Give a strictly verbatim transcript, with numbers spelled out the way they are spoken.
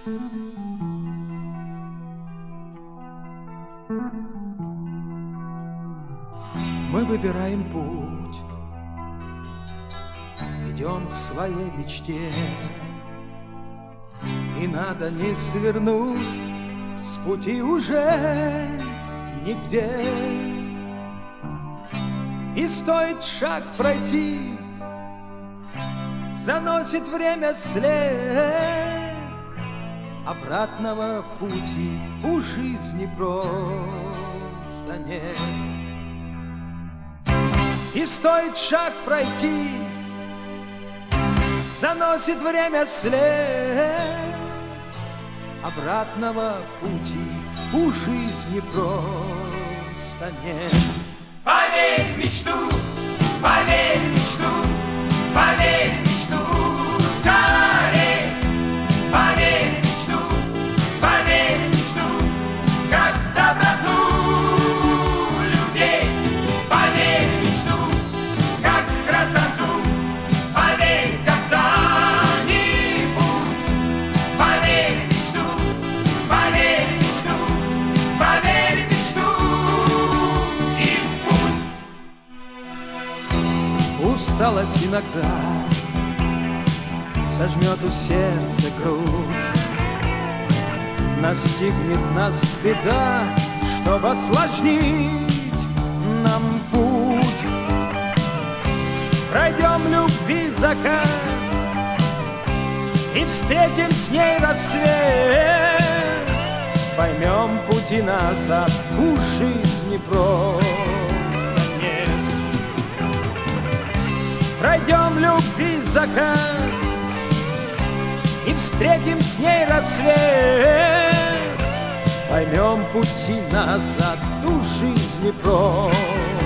Мы выбираем путь, идем к своей мечте, и надо не свернуть с пути уже нигде. И стоит шаг пройти, заносит время след, обратного пути у жизни просто нет. И стоит шаг пройти, заносит время след, обратного пути у жизни просто нет. Поверь в мечту, поверь в мечту, поверь в мечту, скорей. Поверь в мечту, поверь в мечту, как в доброту людей. Поверь в мечту, как в красоту, поверь когда-нибудь. Поверь в мечту, поверь в мечту, поверь в мечту и в путь. Усталость иногда сожмет у сердца грудь, настигнет нас беда, чтобы осложнить нам путь. Пройдем любви закат и встретим с ней рассвет, поймем пути назад у жизни просто нет. Пройдем любви закат и встретим с ней рассвет, поймем пути назад у жизни просто